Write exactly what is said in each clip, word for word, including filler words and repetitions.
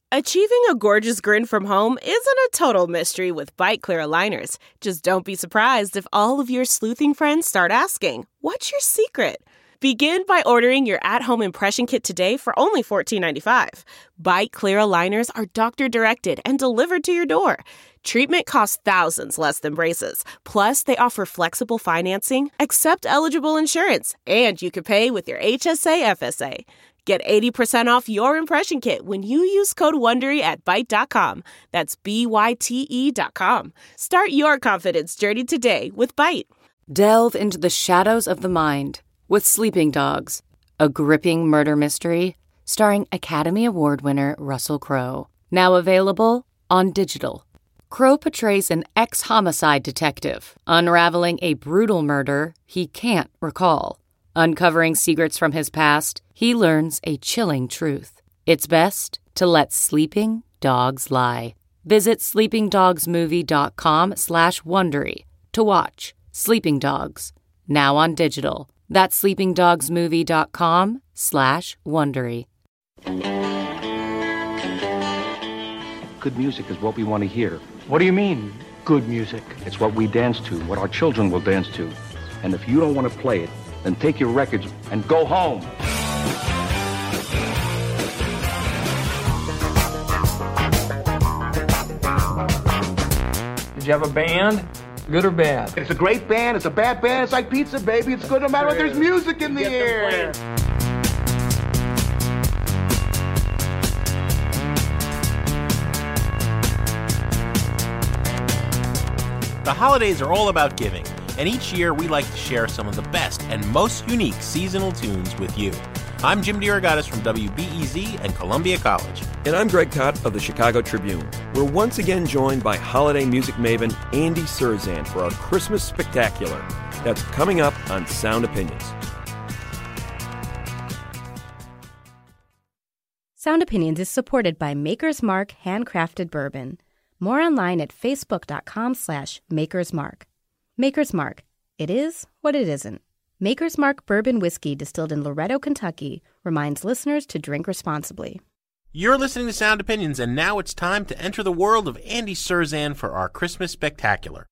Achieving a gorgeous grin from home isn't a total mystery with Byte Clear aligners. Just don't be surprised if all of your sleuthing friends start asking, "What's your secret?" Begin by ordering your at-home impression kit today for only fourteen ninety-five. Byte Clear aligners are doctor-directed and delivered to your door. Treatment costs thousands less than braces. Plus, they offer flexible financing, accept eligible insurance, and you can pay with your H S A F S A. Get eighty percent off your impression kit when you use code WONDERY at byte dot com. That's B Y T E dot com. Start your confidence journey today with Byte. Delve into the shadows of the mind with Sleeping Dogs, a gripping murder mystery starring Academy Award winner Russell Crowe. Now available on digital. Crowe portrays an ex-homicide detective unraveling a brutal murder he can't recall. Uncovering secrets from his past, he learns a chilling truth. It's best to let sleeping dogs lie. Visit sleepingdogsmovie.com slash Wondery to watch Sleeping Dogs, now on digital. That's sleepingdogsmovie.com slash Wondery. Good music is what we want to hear. What do you mean, good music? It's what we dance to, what our children will dance to. And if you don't want to play it, then take your records and go home. Did you have a band? Good or bad? It's a great band. It's a bad band. It's like pizza, baby. It's good no matter what. There's music in the air. The holidays are all about giving, and each year we like to share some of the best and most unique seasonal tunes with you. I'm Jim DeRogatis from W B E Z and Columbia College. And I'm Greg Kot of the Chicago Tribune. We're once again joined by holiday music maven Andy Cirzan for our Christmas Spectacular. That's coming up on Sound Opinions. Sound Opinions is supported by Maker's Mark Handcrafted Bourbon. More online at facebook.com slash Maker's Mark. Maker's Mark. It is what it isn't. Maker's Mark Bourbon Whiskey, distilled in Loretto, Kentucky, reminds listeners to drink responsibly. You're listening to Sound Opinions, and now it's time to enter the world of Andy Cirzan for our Christmas Spectacular.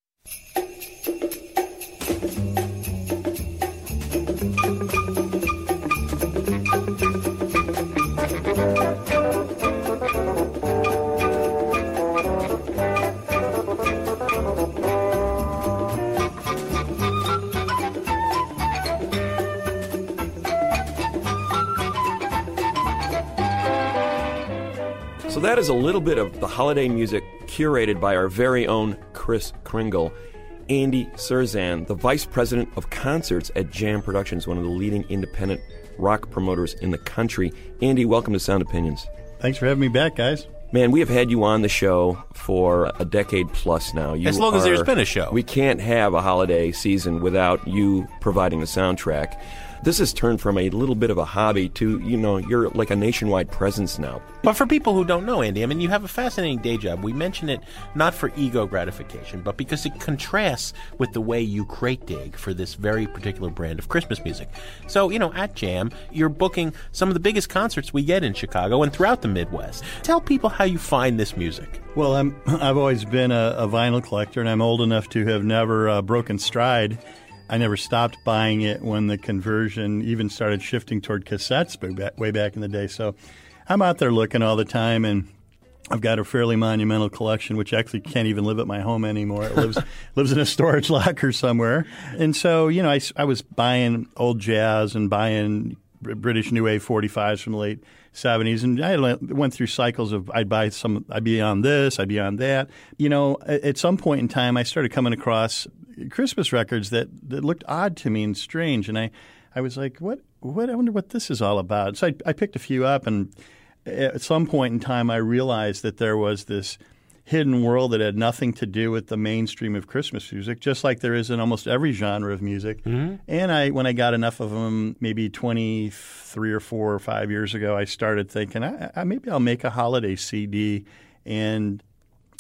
So that is a little bit of the holiday music curated by our very own Kris Kringle. Andy Cirzan, the Vice President of Concerts at Jam Productions, one of the leading independent rock promoters in the country. Andy, welcome to Sound Opinions. Thanks for having me back, guys. Man, we have had you on the show for a decade plus now. You as long are, as there's been a show. We can't have a holiday season without you providing the soundtrack. This has turned from a little bit of a hobby to, you know, you're like a nationwide presence now. But for people who don't know, Andy, I mean, you have a fascinating day job. We mention it not for ego gratification, but because it contrasts with the way you crate dig for this very particular brand of Christmas music. So, you know, at Jam, you're booking some of the biggest concerts we get in Chicago and throughout the Midwest. Tell people how you find this music. Well, I'm, I've always been a, a vinyl collector, and I'm old enough to have never uh, broken stride. I never stopped buying it when the conversion even started shifting toward cassettes way back, way back in the day. So I'm out there looking all the time, and I've got a fairly monumental collection, which actually can't even live at my home anymore. It lives lives in a storage locker somewhere. And so, you know, I, I was buying old jazz and buying British New Wave forty-fives from the late seventies, and I went through cycles of I'd buy some, I'd be on this, I'd be on that. You know, at some point in time, I started coming across Christmas records that, that looked odd to me and strange, and I, I was like, what, what? I wonder what this is all about. So I, I picked a few up, and at some point in time, I realized that there was this hidden world that had nothing to do with the mainstream of Christmas music, just like there is in almost every genre of music. Mm-hmm. And I, when I got enough of them, maybe twenty-three or four or five years ago, I started thinking, I, I, maybe I'll make a holiday C D. And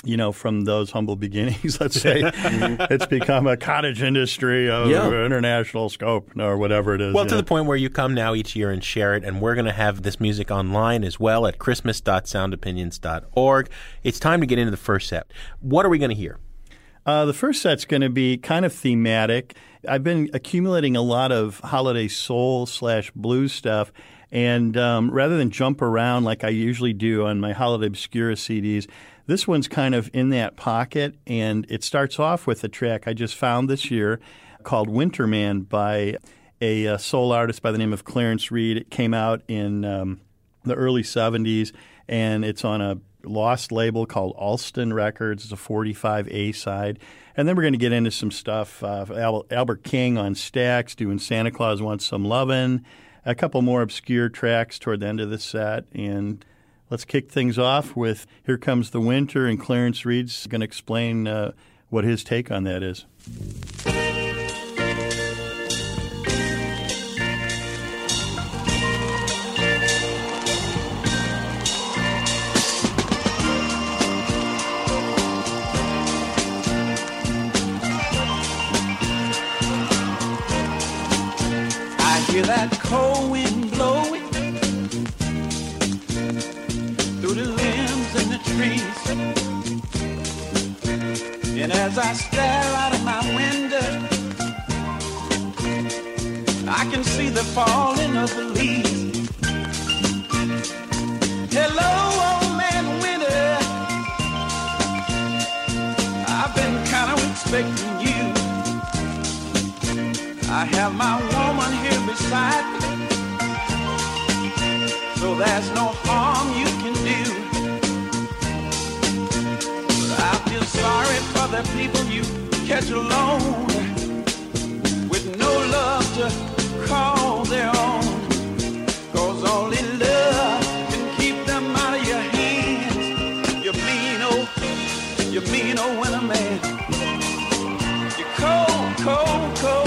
you know, from those humble beginnings, let's say, it's become a cottage industry of Yeah. international scope or whatever it is. Well, you to know. the point where you come now each year and share it, and we're going to have this music online as well at christmas dot sound opinions dot org. It's time to get into the first set. What are we going to hear? Uh, the first set's going to be kind of thematic. I've been accumulating a lot of holiday soul slash blues stuff, and um, rather than jump around like I usually do on my Holiday Obscura C Ds, this one's kind of in that pocket, and it starts off with a track I just found this year called Winterman by a, uh soul artist by the name of Clarence Reed. It came out in um, the early seventies, and it's on a lost label called Alston Records. It's a forty-five A side. And then we're going to get into some stuff. Uh, Al- Albert King on Stax doing Santa Claus Wants Some Lovin'. A couple more obscure tracks toward the end of the set. And let's kick things off with Here Comes the Winter, and Clarence Reed's going to explain uh, what his take on that is. Hear that cold wind blowing through the limbs and the trees, and as I stare out of my window, I can see the falling of the leaves. Hello, old man winter, I've been kind of expecting you. I have my woman here beside me, so there's no harm you can do. But I feel sorry for the people you catch alone, with no love to call their own. 'Cause only love can keep them out of your hands. You mean old, you mean old winter man. You're cold, cold, cold.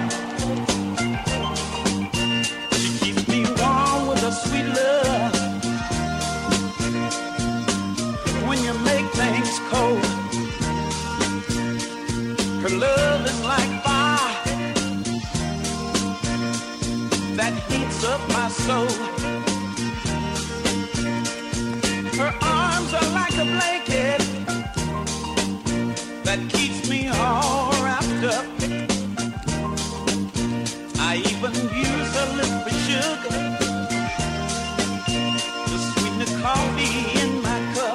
Sweet love, when you make things cold, her love is like fire that heats up my soul. Her arms are like a blanket that keeps me all wrapped up. I even use her lips for sugar, coffee in my cup.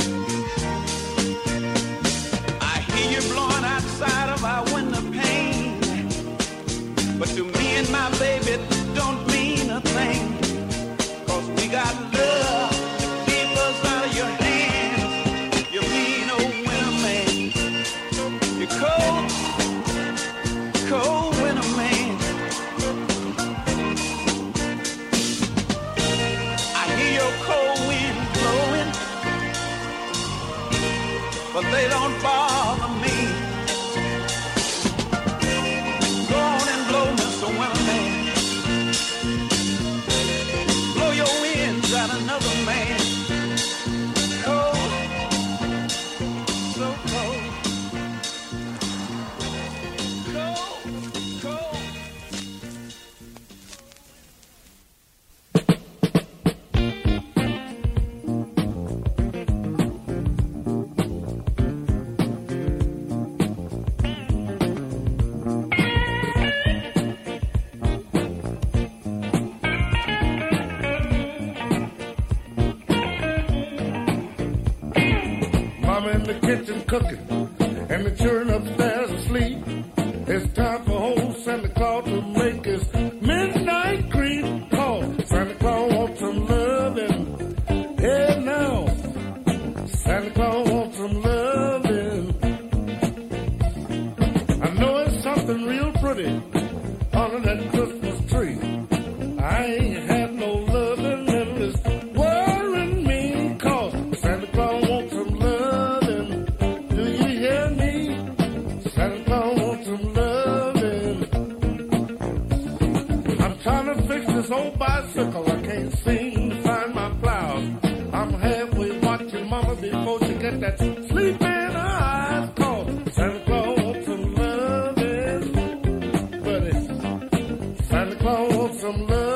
I hear you blowing outside of our window pane, but to me and my baby it don't mean a thing. 'Cause we got love to keep us out of your hands. You mean old winter man. You're cold, cold winter man. I hear your cold wind blowing, but they don't bother me. Go on and blow, Mister Winterman. Blow your winds at another man. Cold, so cold. Cold, cold. In the kitchen cooking, and the children upstairs asleep. It's time for old Santa Claus to make his midnight creep call. Santa Claus wants some loving, yeah now. Santa Claus wants some loving. I know it's something real pretty under that Christmas tree. I ain't had no loving, and it's worrying me, 'cause Santa Claus wants some loving. This old bicycle, I can't seem to find my plow. I'm halfway watching Mama before she get that sleep in her eyes. Cause Santa Claus wants some loving, buddy. Santa Claus wants some loving.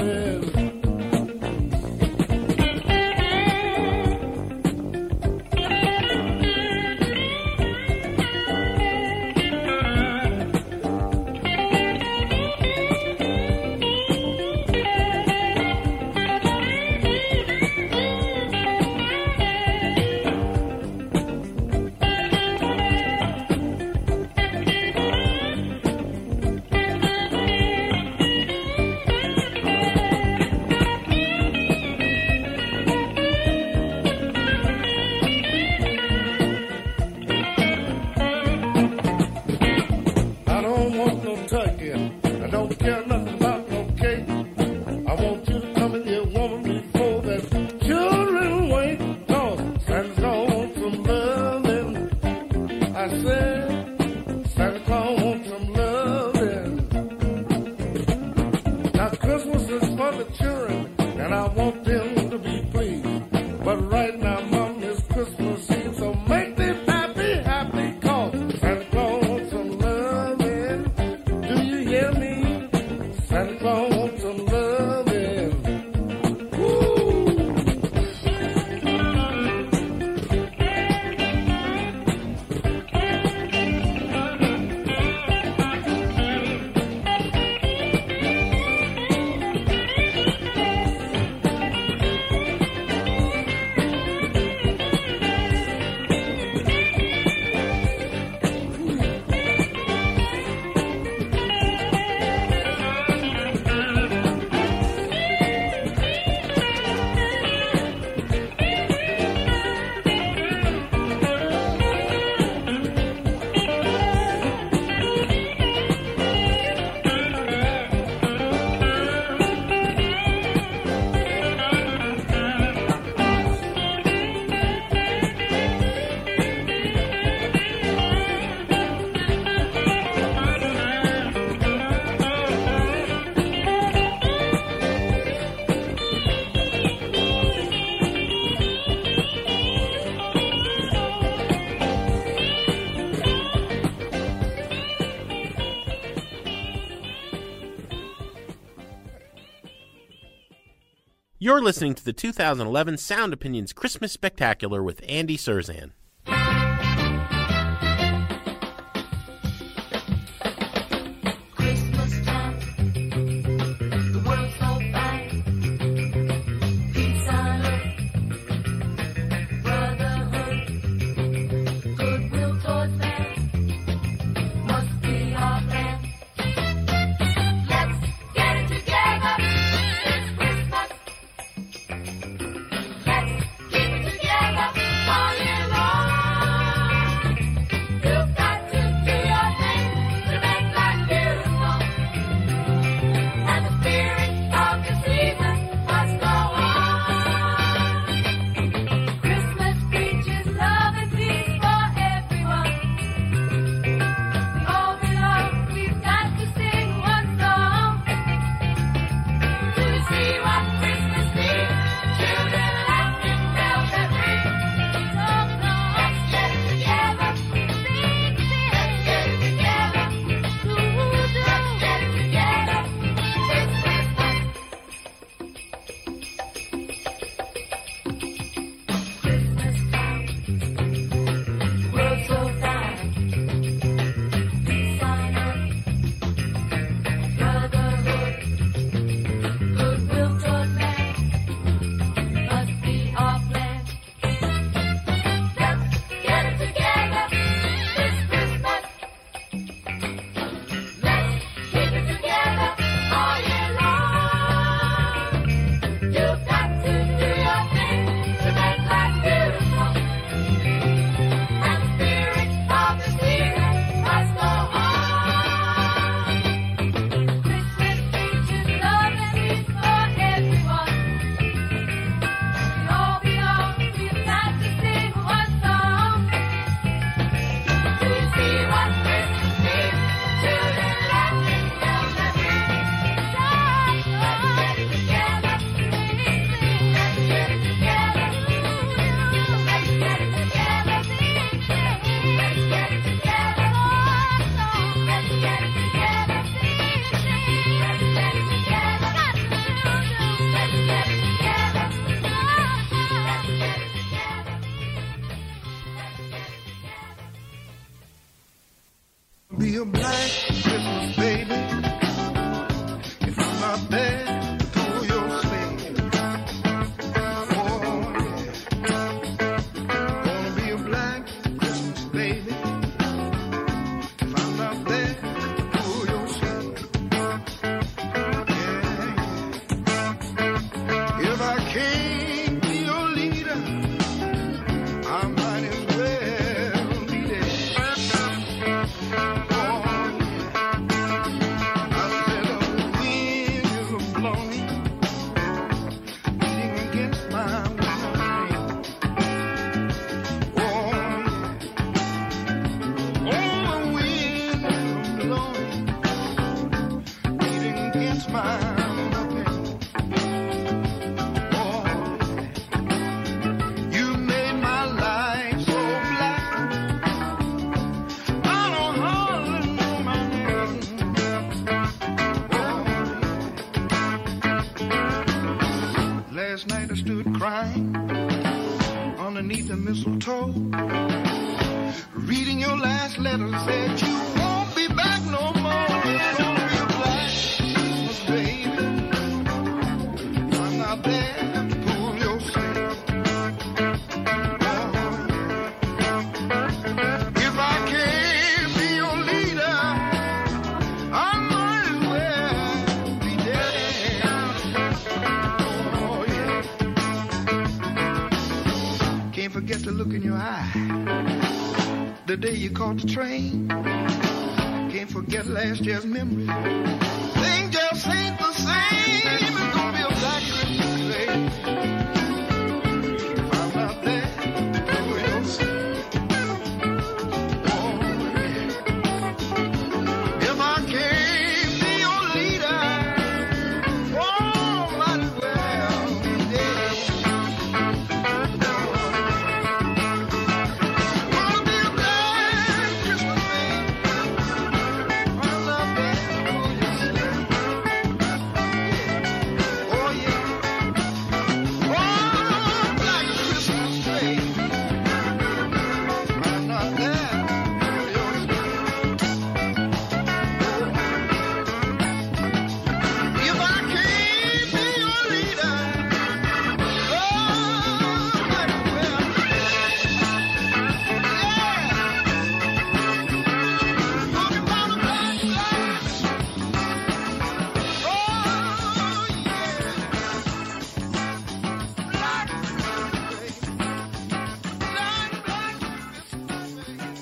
You're listening to the two thousand eleven Sound Opinions Christmas Spectacular with Andy Cirzan. All year long. Be a black Christmas baby. If I'm not there, pull your sleigh. Oh, yeah. Gonna be a black Christmas baby. If I'm not there, pull your sleigh. Yeah. If I can't be your leader, I might as well be there. Last night I stood crying underneath the mistletoe, reading your last letter, said you won't be back no more. It's gonna be a black Christmas, baby. I'm not there to pull your sleigh. If I can't be your leader, I might as well be dead. Oh, yeah. Can't forget the look in your eye the day you caught the train. Can't forget last year's memory. Things just ain't the same. It's gonna be a black Christmas, baby. If I'm not there, pull your sleigh. Oh, yeah. If I can't be your leader, oh, might as well be dead. Gonna be a black Christmas, baby. I'm not there, pull your sleigh. Oh, yeah. Oh, black Christmas, baby. I'm not there, pull your sleigh. If I can't be your leader, oh, might as well. Yeah. Talking about a black life. Oh, yeah. Black Christmas, baby. Black, black Christmas, baby.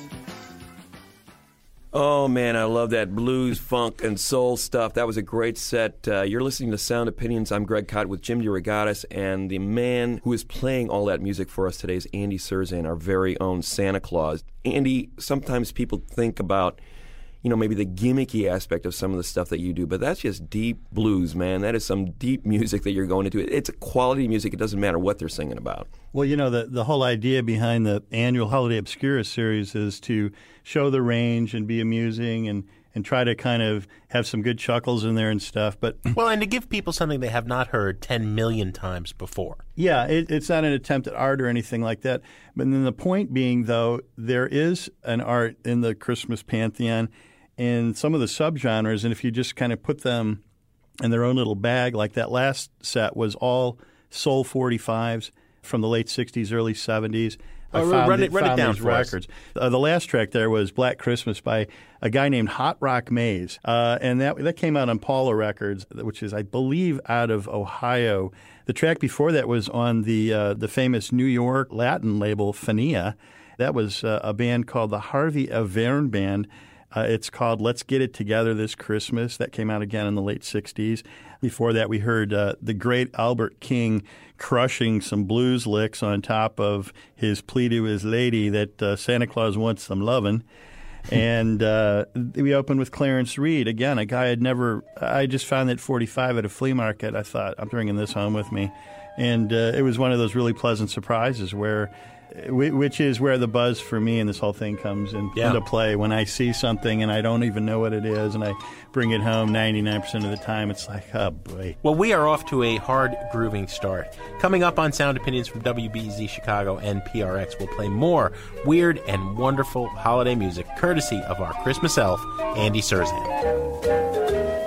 Oh, man, I love that blues, funk, and soul stuff. That was a great set. Uh, you're listening to Sound Opinions. I'm Greg Kot with Jim DeRogatis, and the man who is playing all that music for us today is Andy Cirzan, our very own Santa Claus. Andy, sometimes people think about, you know, maybe the gimmicky aspect of some of the stuff that you do, but that's just deep blues, man. That is some deep music that you're going into. It's a quality music. It doesn't matter what they're singing about. Well, you know, the, the whole idea behind the annual Holiday Obscura series is to show the range and be amusing and, and try to kind of have some good chuckles in there and stuff. But Well, and to give people something they have not heard ten million times before. yeah, it, it's not an attempt at art or anything like that. But then the point being, though, there is an art in the Christmas pantheon and some of the subgenres, and if you just kind of put them in their own little bag, like that last set was all soul forty-fives from the late sixties, early seventies. I Oh, found run the- it- run it found down these for us. records. Uh, the last track there was Black Christmas by a guy named Hot Rock Mays, uh, and that that came out on Paula Records, which is, I believe, out of Ohio. The track before that was on the uh, the famous New York Latin label Fania. That was uh, a band called the Harvey Avern Band. Uh, it's called Let's Get It Together This Christmas. That came out again in the late sixties. Before that, we heard uh, the great Albert King crushing some blues licks on top of his plea to his lady that uh, Santa Claus wants some lovin'. And uh, we opened with Clarence Reed, again, a guy I'd never – I just found that forty-five at a flea market. I thought, I'm bringing this home with me. And uh, it was one of those really pleasant surprises where, which is where the buzz for me and this whole thing comes in, yeah. into play. When I see something and I don't even know what it is and I bring it home ninety-nine percent of the time, it's like, oh boy. Well, we are off to a hard grooving start. Coming up on Sound Opinions from W B Z Chicago and P R X, we'll play more weird and wonderful holiday music, courtesy of our Christmas elf, Andy Cirzan.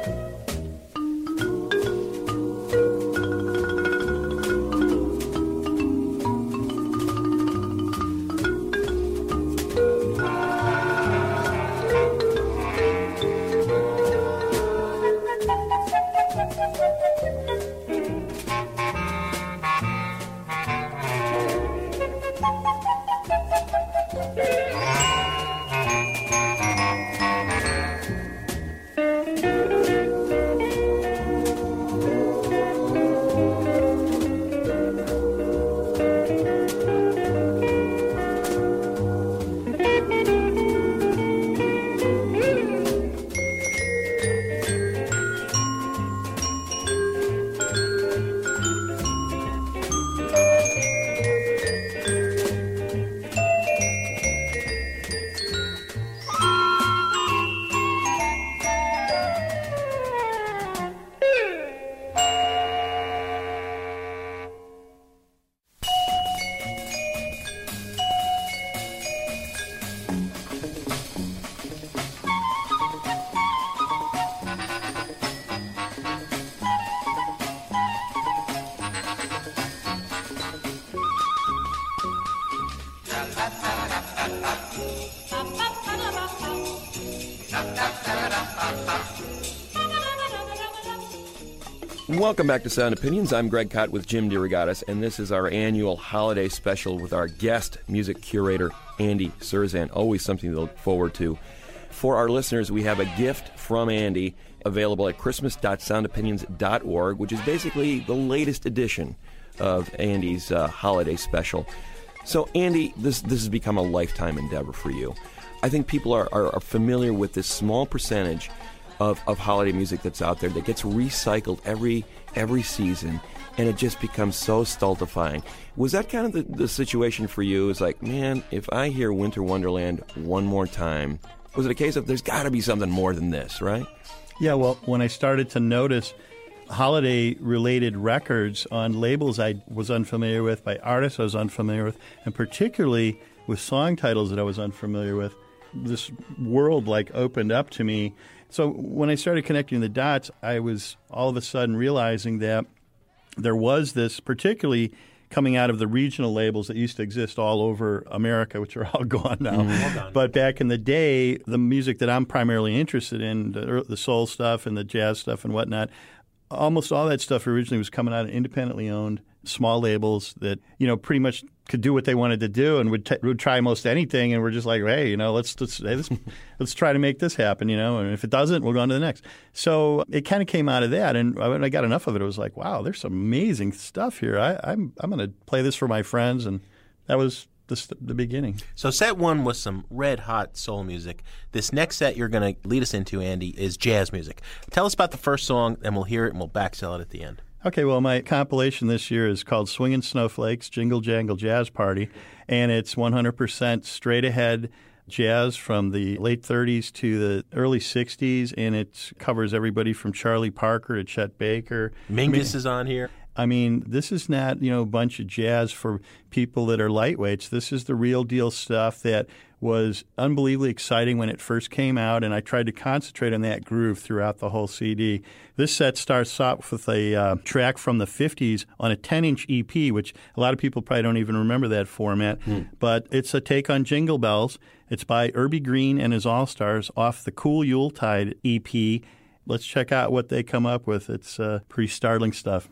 Welcome back to Sound Opinions. I'm Greg Kot with Jim DeRogatis, and this is our annual holiday special with our guest music curator, Andy Cirzan. Always something to look forward to. For our listeners, we have a gift from Andy available at christmas dot sound opinions dot org, which is basically the latest edition of Andy's uh, holiday special. So, Andy, this this has become a lifetime endeavor for you. I think people are, are, are familiar with this small percentage Of, of holiday music that's out there that gets recycled every every season, and it just becomes so stultifying. Was that kind of the, the situation for you? It's like, man, if I hear Winter Wonderland one more time, was it a case of there's got to be something more than this, right? Yeah, well, when I started to notice holiday-related records on labels I was unfamiliar with, by artists I was unfamiliar with, and particularly with song titles that I was unfamiliar with, this world like opened up to me. So when I started connecting the dots, I was all of a sudden realizing that there was this, particularly coming out of the regional labels that used to exist all over America, which are all gone now. Mm-hmm. Well but back in the day, the music that I'm primarily interested in, the, the soul stuff and the jazz stuff and whatnot, almost all that stuff originally was coming out of independently owned small labels that, you know, pretty much could do what they wanted to do and would, t- would try most anything, and we're just like, hey, you know, let's let's hey, let's, let's try to make this happen, you know, and if it doesn't, we'll go on to the next. So it kind of came out of that, and when I got enough of it, it was like, wow, there's some amazing stuff here. I, I'm I'm going to play this for my friends, and that was the, the beginning. So set one was some red-hot soul music. This next set you're going to lead us into, Andy, is jazz music. Tell us about the first song, and we'll hear it, and we'll backsell it at the end. Okay, well, my compilation this year is called Swingin' Snowflakes, Jingle Jangle Jazz Party, and it's one hundred percent straight-ahead jazz from the late thirties to the early sixties, and it covers everybody from Charlie Parker to Chet Baker. Mingus I mean, is on here. I mean, this is not, you know, a bunch of jazz for people that are lightweights. This is the real deal stuff that was unbelievably exciting when it first came out, and I tried to concentrate on that groove throughout the whole C D. This set starts off with a uh, track from the fifties on a ten-inch E P, which a lot of people probably don't even remember that format, mm. but it's a take on Jingle Bells. It's by Irby Green and his All-Stars off the Cool Yuletide E P. Let's check out what they come up with. It's uh, pretty startling stuff.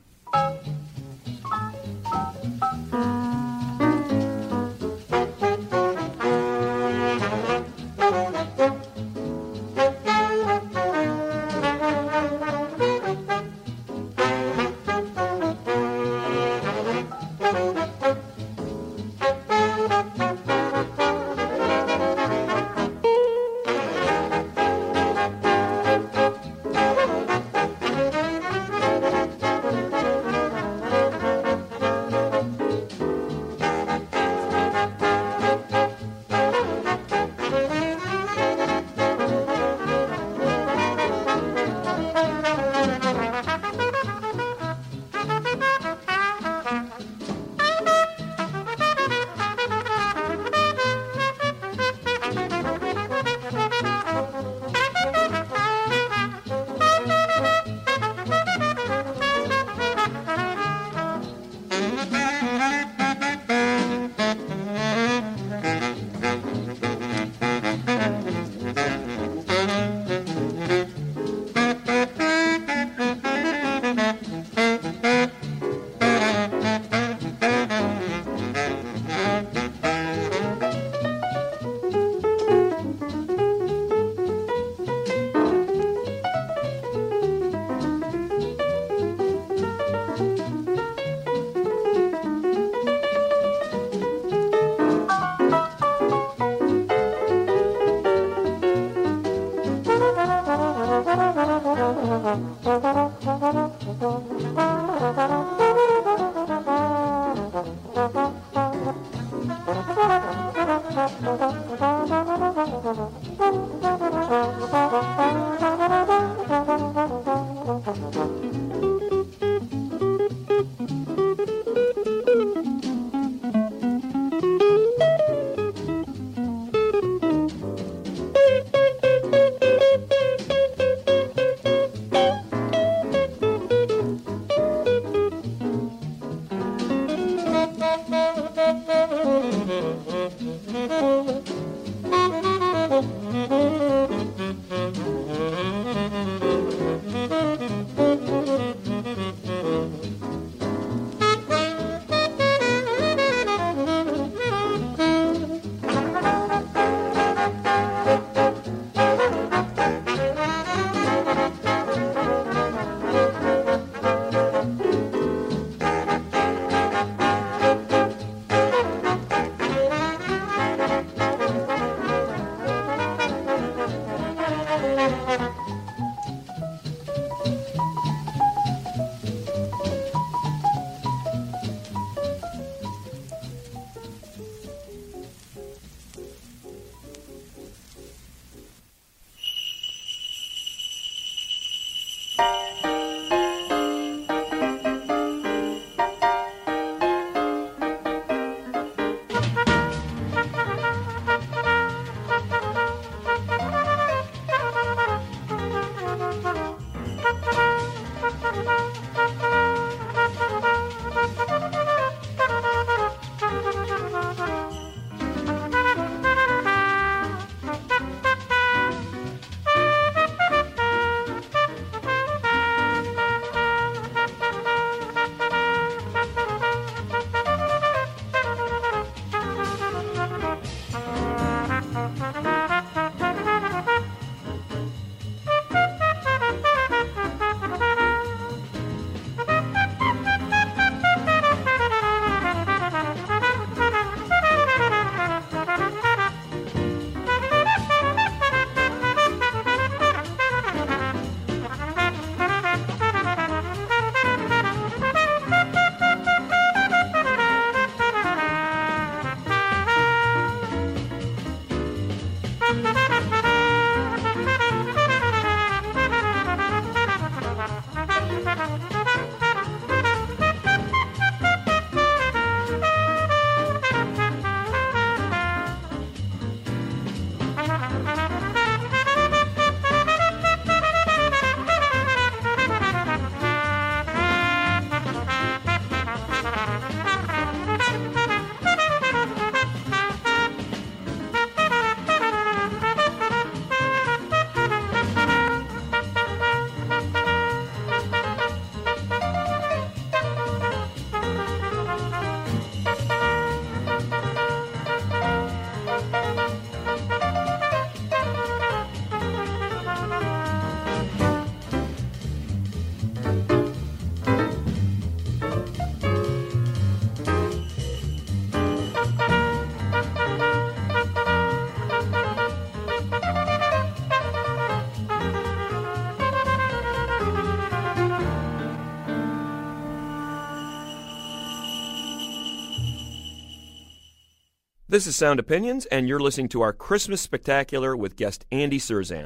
This is Sound Opinions, and you're listening to our Christmas Spectacular with guest Andy Cirzan.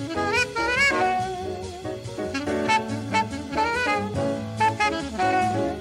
Thank you.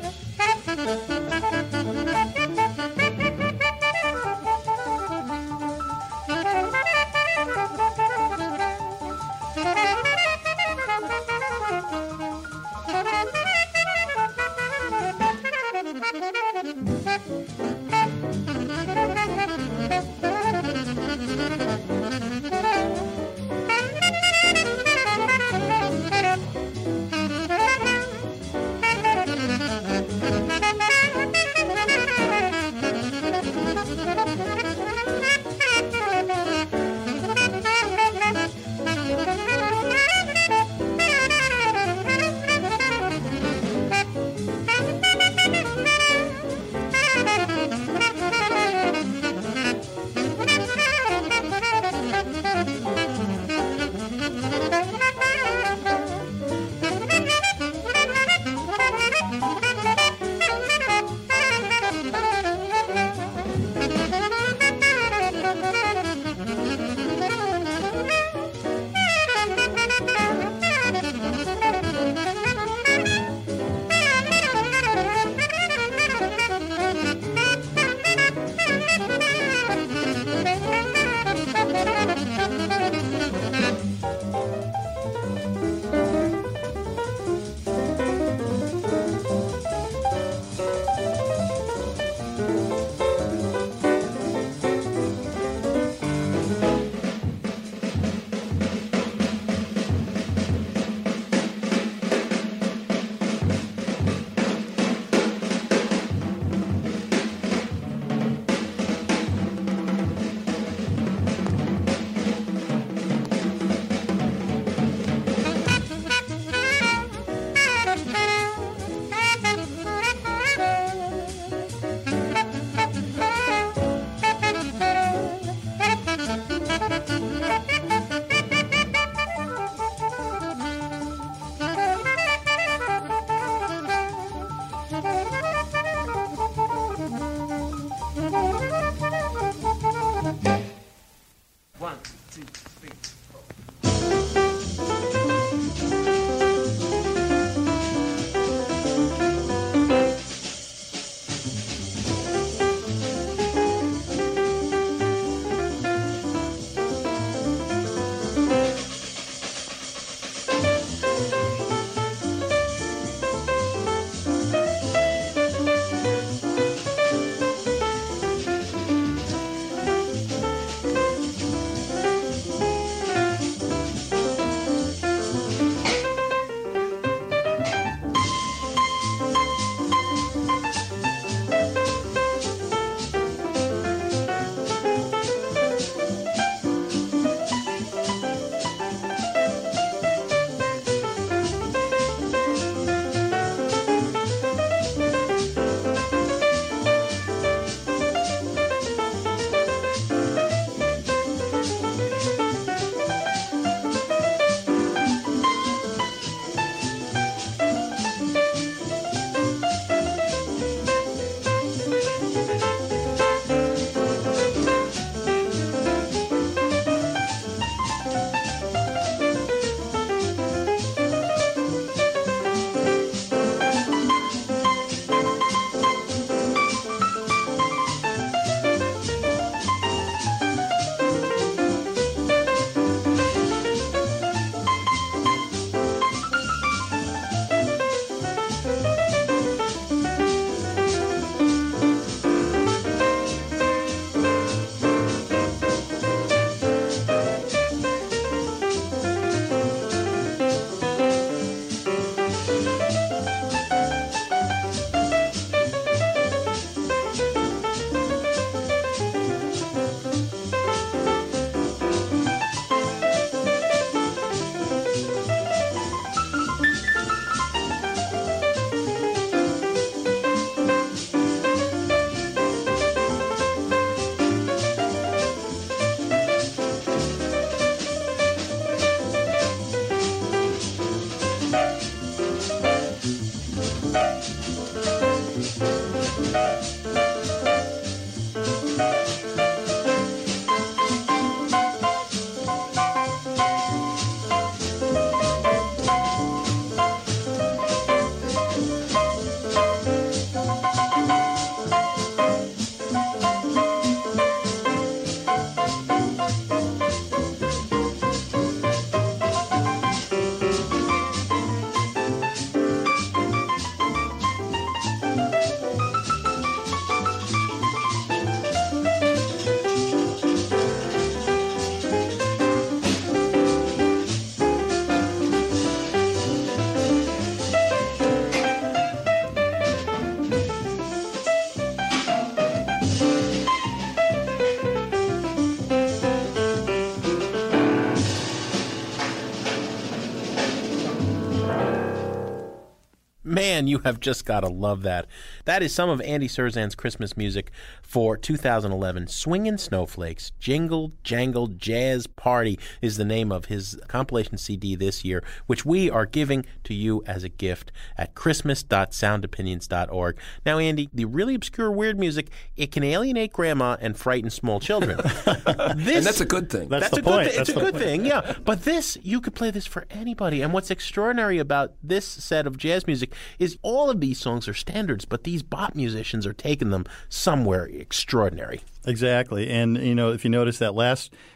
Man, you have just got to love that. That is some of Andy Cirzan's Christmas music for two thousand eleven. Swingin' Snowflakes, Jingle Jangle Jazz Party is the name of his compilation C D this year, which we are giving to you as a gift at christmas dot sound opinions dot org. Now, Andy, the really obscure weird music, it can alienate grandma and frighten small children. This, and that's a good thing. That's, That's a the point. good thing. It's That's a the good point. thing, yeah. But this, you could play this for anybody. And what's extraordinary about this set of jazz music is all of these songs are standards, but these bop musicians are taking them somewhere extraordinary. Exactly. And, you know, if you notice that last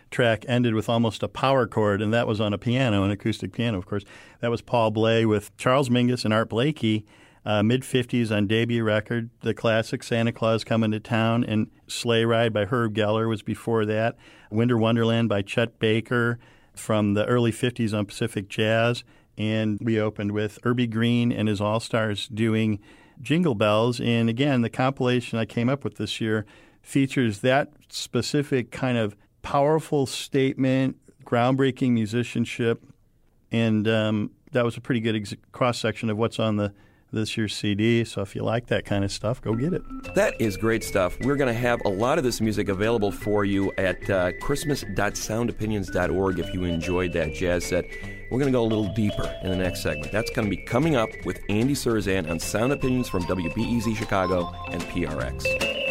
track ended with almost a power chord, and that was on a piano, an acoustic piano, of course. That was Paul Bley with Charles Mingus and Art Blakey, uh, mid-fifties on debut record. The classic Santa Claus Coming to Town and Sleigh Ride by Herb Geller was before that. Winter Wonderland by Chet Baker from the early fifties on Pacific Jazz. And we opened with Irby Green and his All-Stars doing Jingle Bells. And again, the compilation I came up with this year features that specific kind of powerful statement, groundbreaking musicianship, and um, that was a pretty good ex- cross-section of what's on the this year's C D. So if you like that kind of stuff, go get it. That is great stuff. We're going to have a lot of this music available for you at uh, christmas dot sound opinions dot org if you enjoyed that jazz set. We're going to go a little deeper in the next segment. That's going to be coming up with Andy Cirzan on Sound Opinions from W B E Z Chicago and P R X.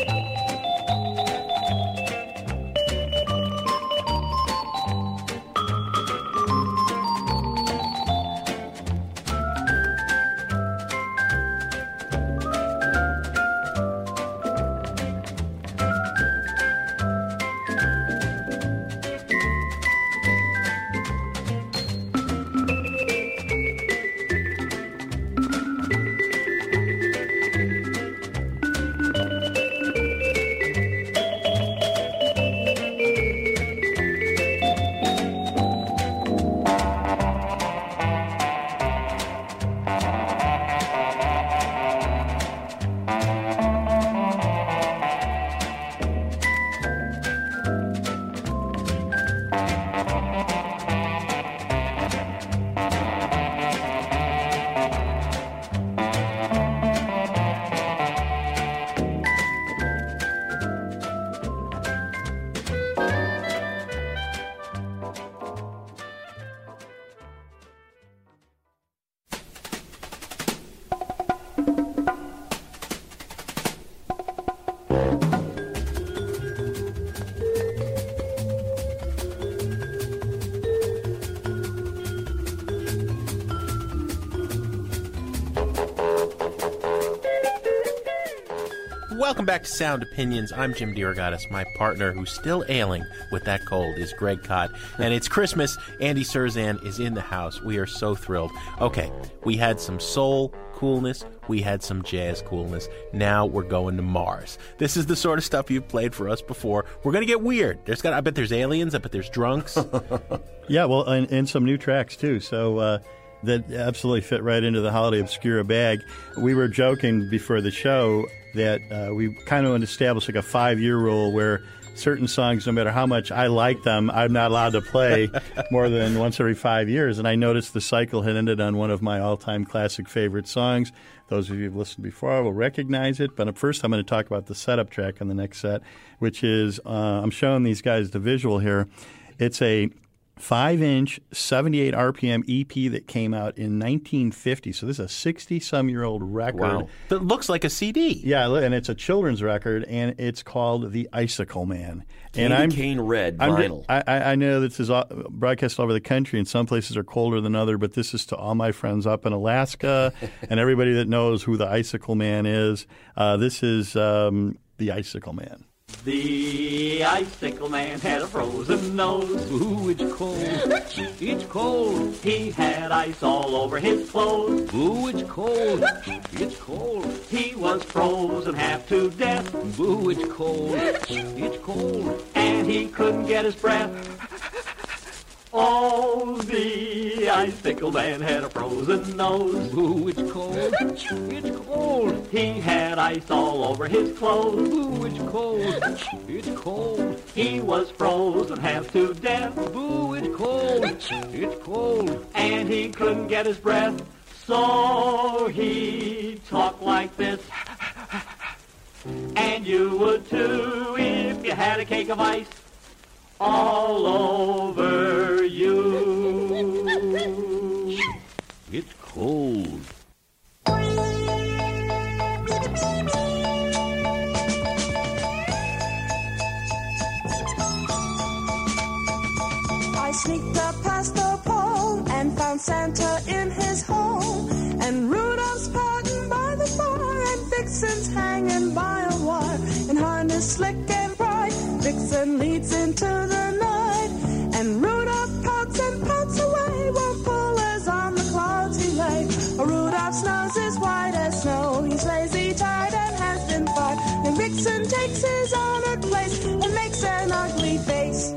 Welcome back to Sound Opinions. I'm Jim DeRogatis. My partner, who's still ailing with that cold, is Greg Kot. And it's Christmas. Andy Cirzan is in the house. We are so thrilled. Okay, we had some soul coolness. We had some jazz coolness. Now we're going to Mars. This is the sort of stuff you've played for us before. We're going to get weird. There's got, I bet there's aliens. I bet there's drunks. Yeah, well, and, and some new tracks, too. So uh, that absolutely fit right into the Holiday Obscura bag. We were joking before the show that uh, we kind of established like a five-year rule where certain songs, no matter how much I like them, I'm not allowed to play more than once every five years. And I noticed the cycle had ended on one of my all-time classic favorite songs. Those of you who've listened before will recognize it. But first, I'm going to talk about the setup track on the next set, which is, uh, I'm showing these guys the visual here. It's a five-inch, seventy-eight R P M E P that came out in nineteen fifty. So this is a sixty-some-year-old record. Wow. That looks like a C D. Yeah, and it's a children's record, and it's called The Icicle Man. Candy and I'm, cane red I'm, vinyl. I, I know this is broadcast all over the country, and some places are colder than others, but this is to all my friends up in Alaska and everybody that knows who the Icicle Man is. Uh, this is um, The Icicle Man. The Icicle Man had a frozen nose. Ooh, it's cold. It's cold. He had ice all over his clothes. Ooh, it's cold. It's cold. He was frozen half to death. Ooh, it's cold. It's cold. And he couldn't get his breath. Oh, the Icicle Man had a frozen nose. Ooh, it's cold. It's cold. He had ice all over his clothes. Ooh, it's cold. It's cold. He was frozen half to death. Ooh, it's cold. It's cold. And he couldn't get his breath. So he talked like this. And you would too if you had a cake of ice all over you. It's cold. I sneaked up past the pole and found Santa in his home, and Rudolph's pouting by the bar, and Vixen's hanging by a wire, and harness slick and bright. Vixen leads into the night, And Rudolph pouts and pouts away, won't pull as on the clouds he lay. Oh, Rudolph's nose is white as snow, he's lazy, tired, and has been fired. Then Vixen takes his honored place and makes an ugly face.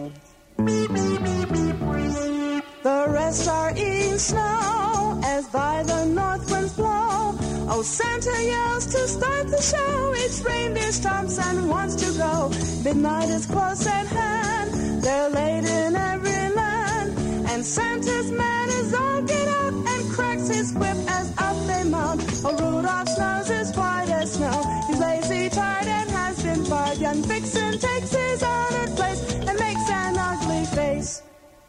The rest are eating snow as by the north winds blow. Oh, Santa yells to start the show. Each reindeer stomps and wants to go. Midnight is close at hand. They're late in every land. And Santa's man is all get up and cracks his whip as up they mount. Oh, Rudolph's nose is white as snow. He's lazy, tired, and has been fired. Young Vixen takes his honored place and makes an ugly face.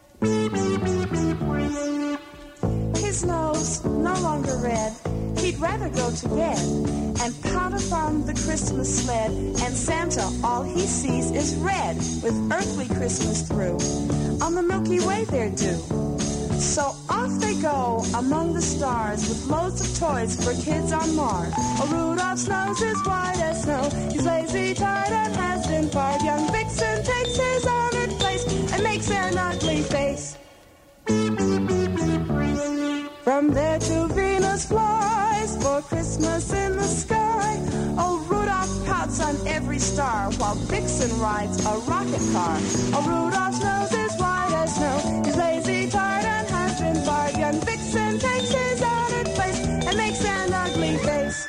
His nose no longer red. He'd rather go to bed and pound upon the Christmas sled. And Santa, all he sees is red with earthly Christmas through. On the Milky Way they're due. So off they go among the stars with loads of toys for kids on Mars. Oh, Rudolph's nose is white as snow. He's lazy, tired, and has been fired. Young Vixen takes his honored place and makes an ugly face. From there to Venus flies for Christmas in the sky. Oh, Rudolph pouts on every star while Vixen rides a rocket car. Oh, Rudolph's nose is white as snow. He's lazy, tired, and has been fired. Young Vixen takes his honored place and makes an ugly face.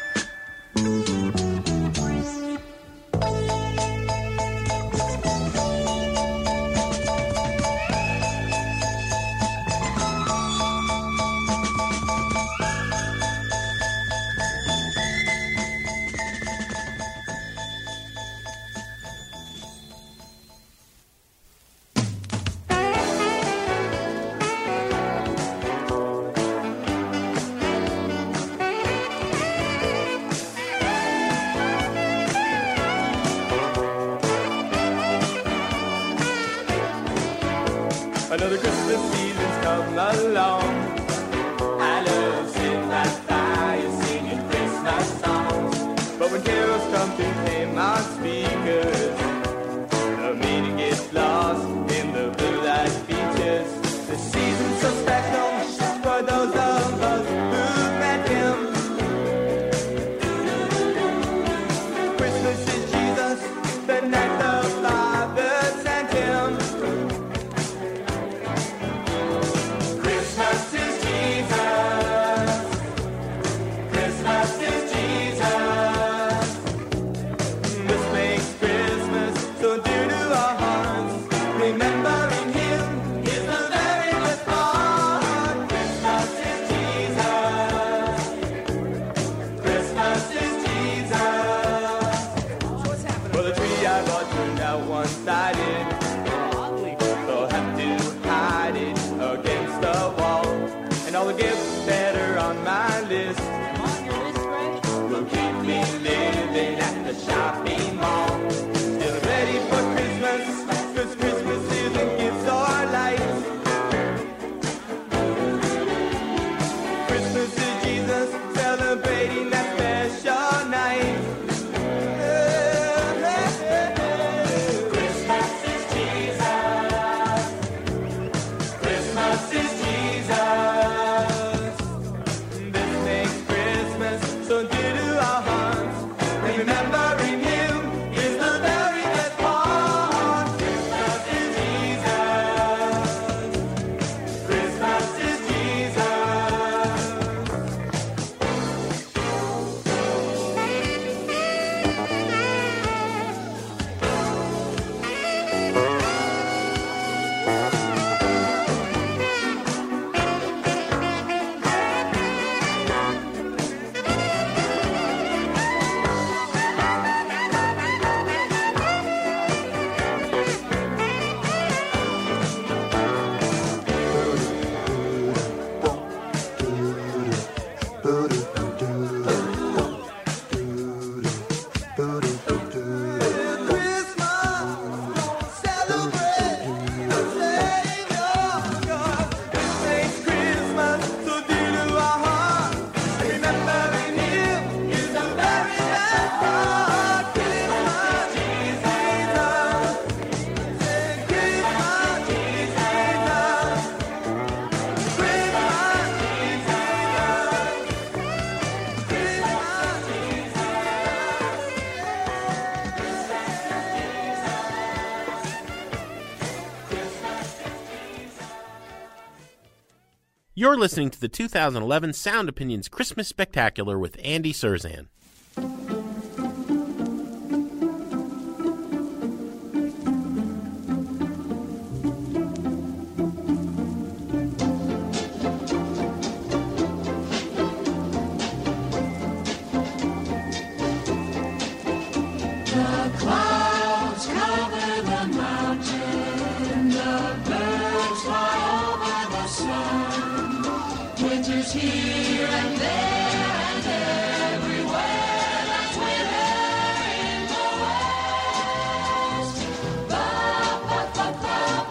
Another Christmas season's come along. I love sitting by the fire singing Christmas songs. But when carols come to play my speakers, the meaning gets lost in the blue light features. The season's so special for those of us who met him. Christmas is Jesus, the night the Father sent him. Christmas is Jesus. Christmas is Jesus. This makes Christmas so dear to our hearts. Remembering Him is the very best part. Christmas is Jesus. Christmas is Jesus. Well, the tree I bought turned out one-sided. They'll have to hide it against the wall. And all the gifts that are on my list will keep me living at the shopping mall. Still ready for Christmas, 'cause Christmas isn't gifts or lights. Christmas is Jesus celebrating that special night. Christmas is Jesus. Christmas is Jesus. This makes Christmas You're listening to the two thousand eleven Sound Opinions Christmas Spectacular with Andy Cirzan. The clouds cover the mountain, the birds fly over the sun. Winter's here and there and everywhere. That's winter in the west. Ba, ba, ba, ba,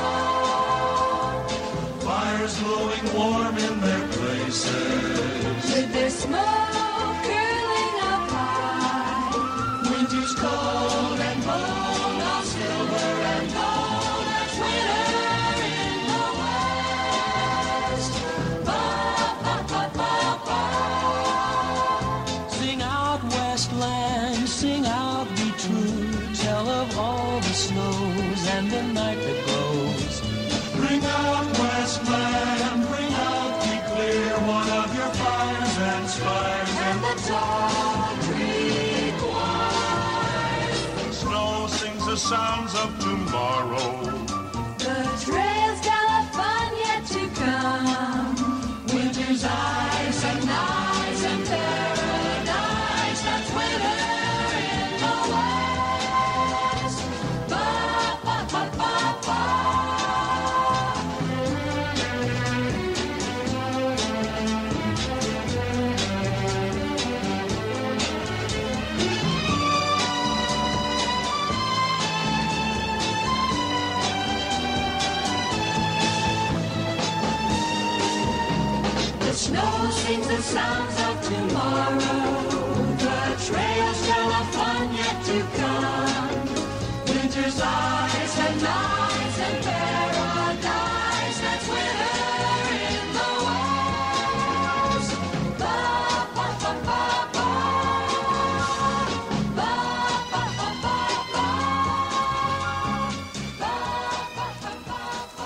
ba. Fires glowing warm in their places, with their smoke curling up high. Winter's cold and bold, all silver and gold. That's winter in the west. Ba, ba, ba, ba, ba. Sing out, Westland, sing out, be true. Tell of all the snows and the night that glows. Bring out, Westland, bring out, be clear. One of your fires and spires and the tall tree choirs. Snow sings the sounds of tomorrow. The trails tell of fun yet to come. Winter's ice and ice and paradise. That's winter in the west. Ba, ba, ba, ba, ba. The snow sings the sounds of tomorrow. The trails tell of fun yet to come. Winter's ice and ice and paradise. That's winter in the west. Ba, ba, ba, ba, ba. Ba, ba, ba, ba, ba. Ba, ba, ba, ba, ba.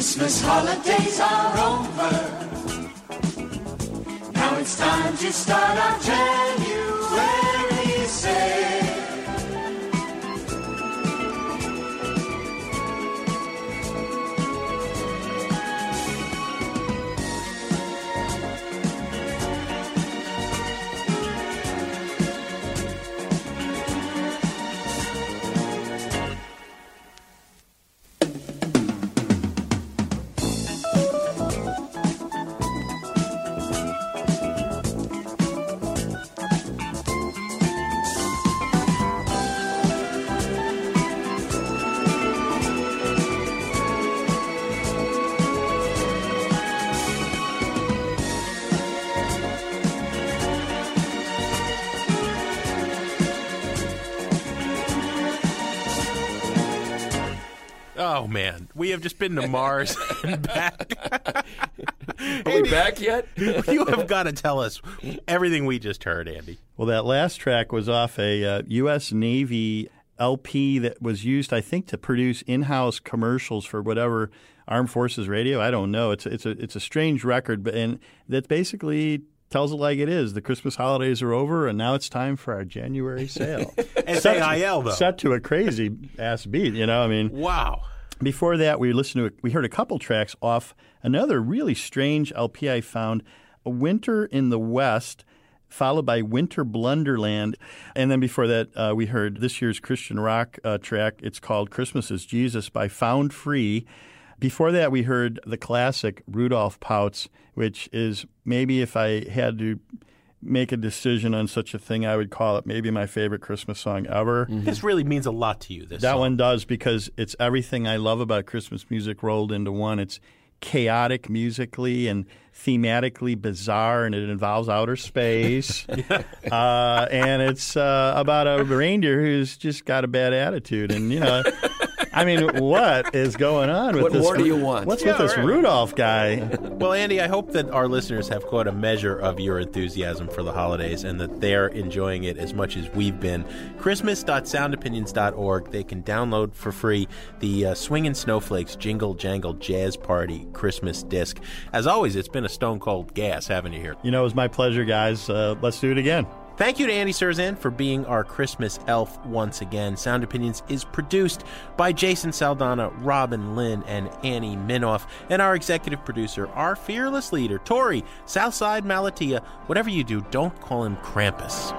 Christmas holidays are over. Now it's time to start our January sale. Oh, man. We have just been to Mars and back. Are we back yet? You have got to tell us everything we just heard, Andy. Well, that last track was off a uh, U S Navy L P that was used, I think, to produce in-house commercials for whatever Armed Forces radio. I don't know. It's, it's, a, it's a strange record, but and that basically tells it like it is. The Christmas holidays are over, and now it's time for our January sale. S A I L, though. Set to a crazy-ass beat, you know? I mean, wow. Before that, we listened to a, we heard a couple tracks off another really strange L P I found, A Winter in the West, followed by Winter Blunderland. And then before that, uh, we heard this year's Christian rock uh, track. It's called Christmas is Jesus by Found Free. Before that, we heard the classic Rudolph Pouts, which is maybe if I had to make a decision on such a thing, I would call it maybe my favorite Christmas song ever. Mm-hmm. This really means a lot to you, this That song. one does, because it's everything I love about Christmas music rolled into one. It's chaotic musically and thematically bizarre, and it involves outer space. uh, and it's uh, about a reindeer who's just got a bad attitude. And, you know, I mean, what is going on with what this? What more do you want? What's yeah, with this right. Rudolph guy? Well, Andy, I hope that our listeners have caught a measure of your enthusiasm for the holidays and that they're enjoying it as much as we've been. Christmas dot sound opinions dot org. They can download for free the uh, Swingin' Snowflakes Jingle Jangle Jazz Party Christmas disc. As always, it's been a stone cold gas having you here. You know, it was my pleasure, guys. Uh, let's do it again. Thank you to Andy Surzan for being our Christmas elf once again. Sound Opinions is produced by Jason Saldana, Robin Lynn, and Annie Minoff. And our executive producer, our fearless leader, Tori, Southside Malatia. Whatever you do, don't call him Krampus.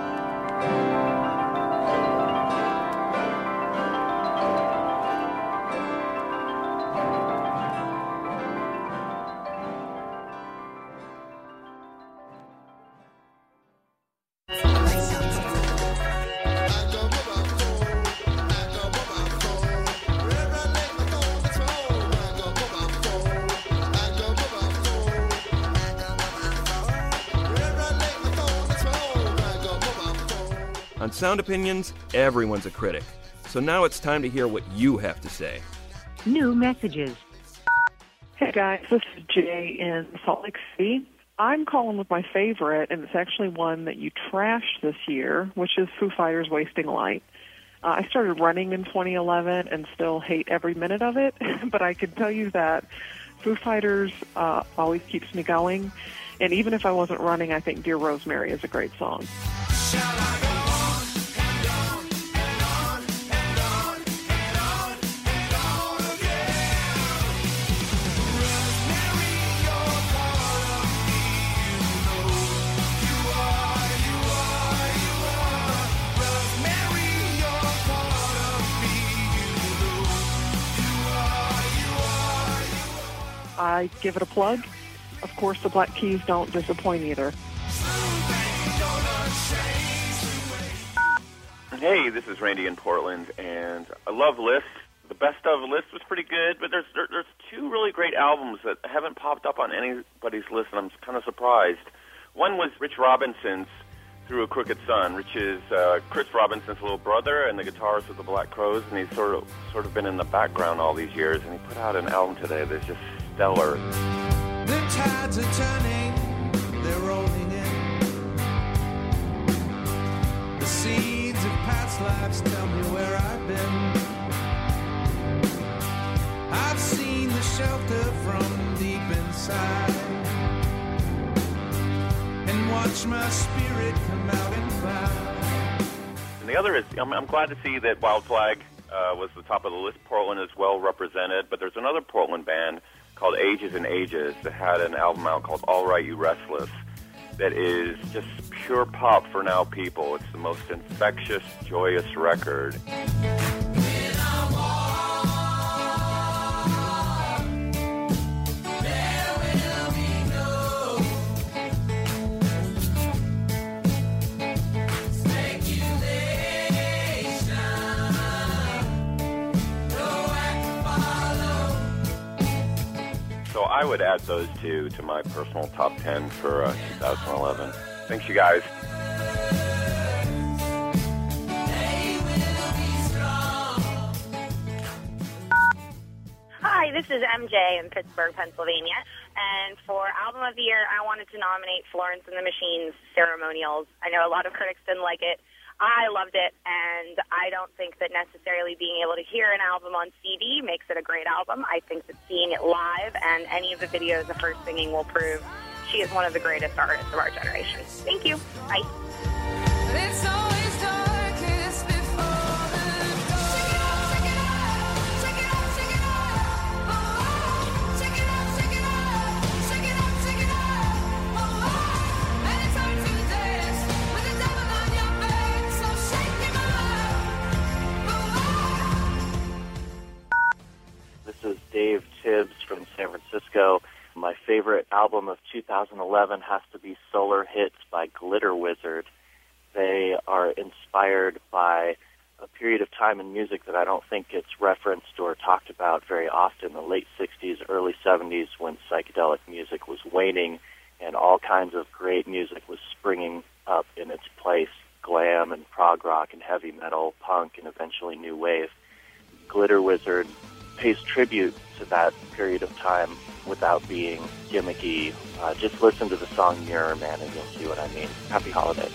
On Sound Opinions, everyone's a critic. So now it's time to hear what you have to say. New messages. Hey guys, this is Jay in Salt Lake City. I'm calling with my favorite, and it's actually one that you trashed this year, which is Foo Fighters' Wasting Light. Uh, I started running in twenty eleven and still hate every minute of it, but I can tell you that Foo Fighters uh, always keeps me going. And even if I wasn't running, I think Dear Rosemary is a great song. I give it a plug. Of course, the Black Keys don't disappoint either. Hey, this is Randy in Portland, and I love lists. The best of list was pretty good, but there's there, there's two really great albums that haven't popped up on anybody's list, and I'm kind of surprised. One was Rich Robinson's Through a Crooked Sun. Rich is uh, Chris Robinson's little brother and the guitarist of the Black Crowes, and he's sort of sort of been in the background all these years, and he put out an album today that's just stellar. The tides are turning, they're rolling in. The seeds of past lives tell me where I've been. I've seen the shelter from deep inside and watched my spirit come out and fly. And the other is, I'm, I'm glad to see that Wild Flag uh, was the top of the list. Portland is well represented, but there's another Portland band called Ages and Ages that had an album out called All Right You Restless that is just pure pop for now people. It's the most infectious, joyous record. So I would add those two to my personal top ten for uh, twenty eleven. Thanks, you guys. Hi, this is M J in Pittsburgh, Pennsylvania. And for Album of the Year, I wanted to nominate Florence and the Machine's Ceremonials. I know a lot of critics didn't like it. I loved it, and I don't think that necessarily being able to hear an album on C D makes it a great album. I think that seeing it live and any of the videos of her singing will prove she is one of the greatest artists of our generation. Thank you. Bye. It's always darkest before the dawn. Check it out, check it out, check it out, oh, check it out, check it out, check it out, check it out, oh, oh. And it's hard to dance with the devil on your back, so shake him out, oh, oh. This is Dave Tibbs from San Francisco. My favorite album of two thousand eleven has to be Solar Hits by Glitter Wizard. They are inspired by a period of time in music that I don't think gets referenced or talked about very often, the late sixties, early seventies, when psychedelic music was waning and all kinds of great music was springing up in its place, glam and prog rock and heavy metal, punk, and eventually new wave. Glitter Wizard pays tribute to that period of time without being gimmicky. Uh, just listen to the song Mirror Man and you'll see what I mean. Happy holidays.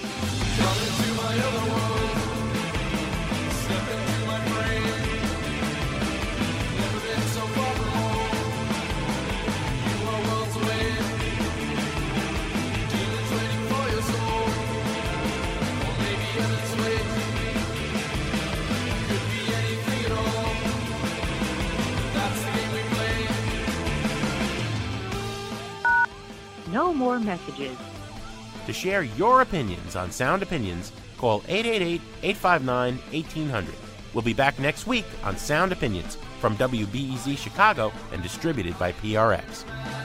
No more messages. To share your opinions on Sound Opinions, call eight eight eight, eight five nine, one eight zero zero. We'll be back next week on Sound Opinions from W B E Z Chicago and distributed by P R X.